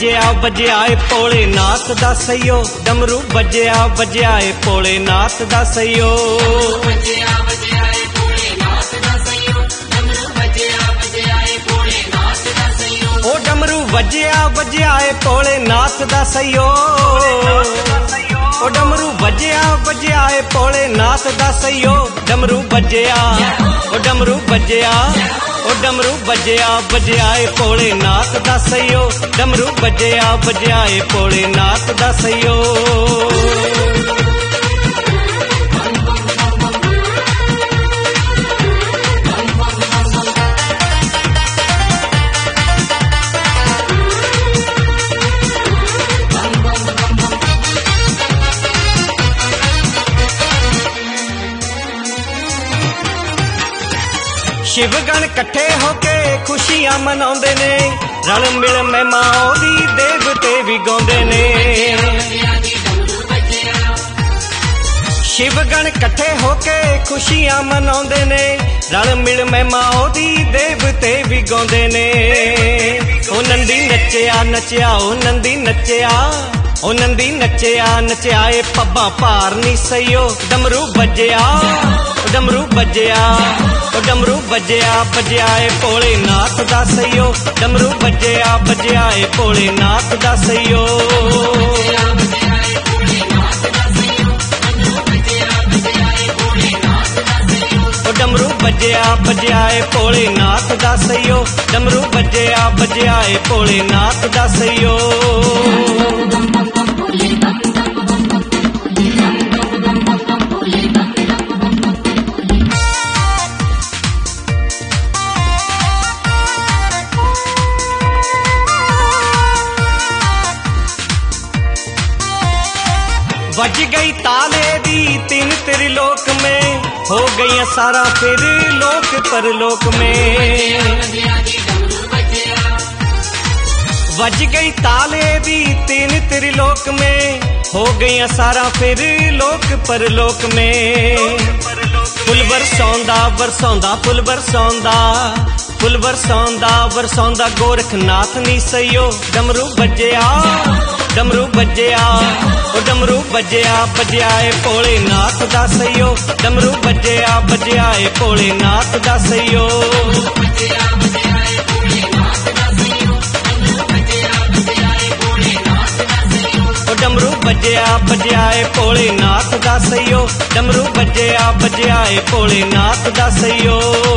बजया बजयाए भोलेनाथ दा सयो, डमरू बजया बजयाए भोलेनाथ दा सयो। ओ डमरू बजया बजयाए भोलेनाथ दा सयो, ओ डमरू बजया बजयाए भोलेनाथ दा सयो। डमरू बजया ओ डमरू बजया ओ डमरू बजया बजयाए भोलेनाथ दा सयो, डमरू बजया बजयाए भोलेनाथ दा सयो। शिवगण कट्ठे होके खुशियां मनाउंदे ने, रल मिल महिमा ओदी देवते भी गाउंदे ने। शिवगण कट्ठे होके खुशियां मनाउंदे ने, रल मिल महिमा ओदी देवते भी गाउंदे ने। ओ नंदी नचया नचया ओ नंदी नचया, ओ नंदी नचया नचयाए पब्बा पार नी सयो। डमरू बजया डमरू बजया ओ डमरू बजया बजयाए भोलेनाथ दा सयो, डमरू बजया बजयाए भोलेनाथ दा सयो। ओ डमरू बजया बजयाए भोलेनाथ दा सयो, डमरू बजया बजयाए भोलेनाथ दा सयो। बज गई ताले दी तीन त्रिलोक में, हो गई सारा फिर लोक परलोक में। बज गई ताले दी तीन त्रिलोक में, हो गई सारा फिर लोक परलोक में। फुल बरसौंदा बरसौंदा फुल बरसौंदा, फुल बरसौंदा बरसौंदा गोरखनाथ नी सयो। डमरू बजया डमरू बजया ओ डमरू बजया बजयाए भोलेनाथ दा सयो, डमरू बजया बजयाए भोलेनाथ दा सयो। ओ डमरू बजया बजयाए भोलेनाथ दा सयो, डमरू बजया बजयाए भोलेनाथ दा सयो।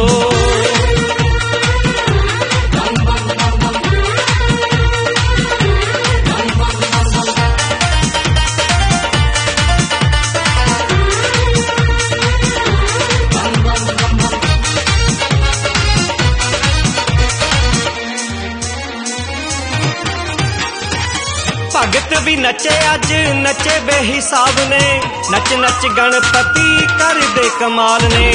भगत भी नचे अज नचे बेहिसाब ने, नच नच गणपति कर दे कमाल ने।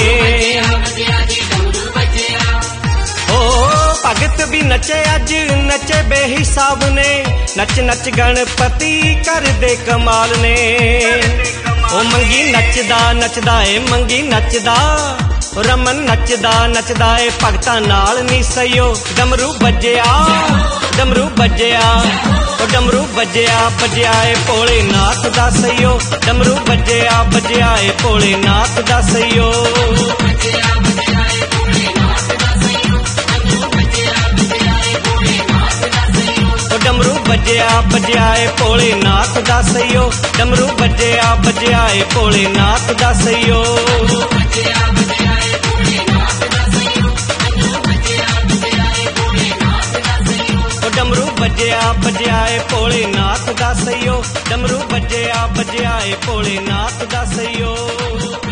ओ भगत भी नचे अज नचे बेहिसाब ने, नच नच गणपति कर दे कमाल ने। ओ मंगी नचदा नचदा ए मंगी नचदा, रमन नचदा नचदा ए भगतां नाल नी सयो। डमरू बजया डमरू बजया ओ डमरू बजया बजयाए भोलेनाथ दा सयो, डमरू बजया बजयाए भोलेनाथ दा सयो। ओ डमरू बजया बजयाए भोलेनाथ दा सयो, डमरू बजया बजयाए भोलेनाथ दा सयो। डमरू बजया बजयाए भोलेनाथ दा सयो, डमरू बजया बजयाए भोलेनाथ दा सयो।